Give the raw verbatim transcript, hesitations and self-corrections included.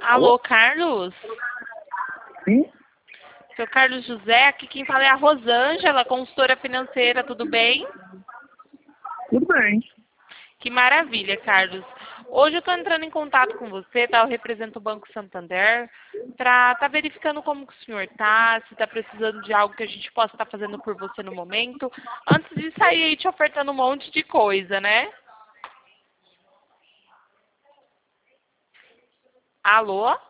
Alô, Carlos? Sim? Seu Carlos José, aqui quem fala é a Rosângela, consultora financeira, tudo bem? Tudo bem. Que maravilha, Carlos. Hoje eu estou entrando em contato com você, tá? Eu represento o Banco Santander, para estar verificando como que o senhor está, se está precisando de algo que a gente possa estar fazendo por você no momento, antes de sair aí te ofertando um monte de coisa, né? Alô?